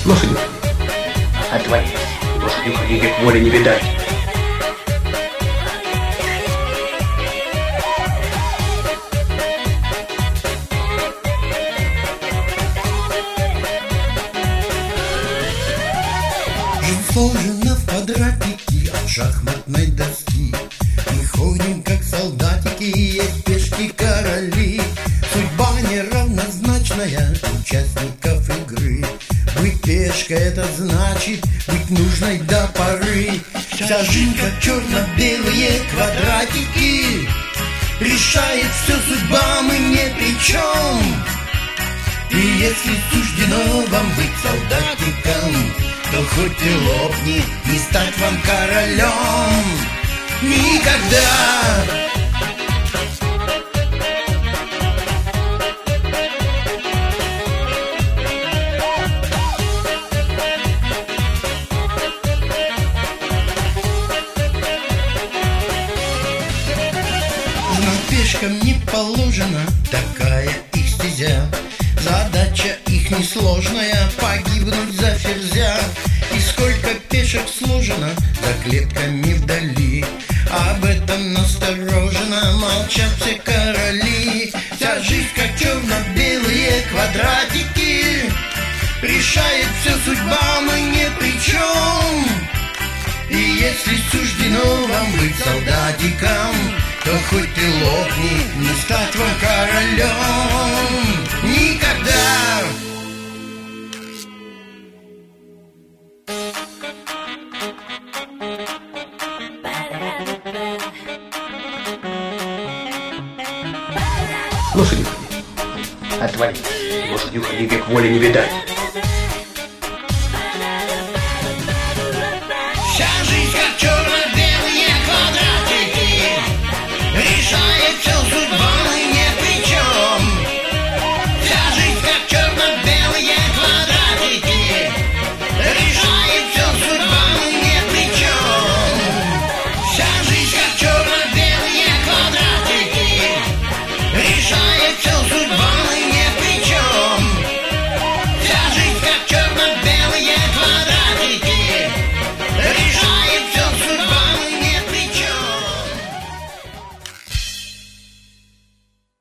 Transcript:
Лошадью отвались, лошадью ходи, век воли не видать. Жизнь сложена в квадратики от шахматной доски. Мы ходим как солдатики, есть пешки короли. Судьба неравнозначная участников игры. Быть пешкой — это значит быть нужной до поры. Вся жизнь как черно-белые квадратики. Решает все судьба, мы ни при чем. И если суждено вам быть солдатиком, то хоть и лопни, не стать вам королем никогда. Но пешкам не положена такая их стезя. Задача их несложная — погибнуть за ферзя. И сколько пешек сложено за клетками вдали, об этом настороженно молчат все короли. Вся жизнь как черно-белые квадратики. Решает все судьба, мы ни при чем. И если суждено вам быть солдатиком, то хоть ты лопни, не стать вам королем никогда. Лошадью ходи отвались, лошадью ходи, век воли не видать.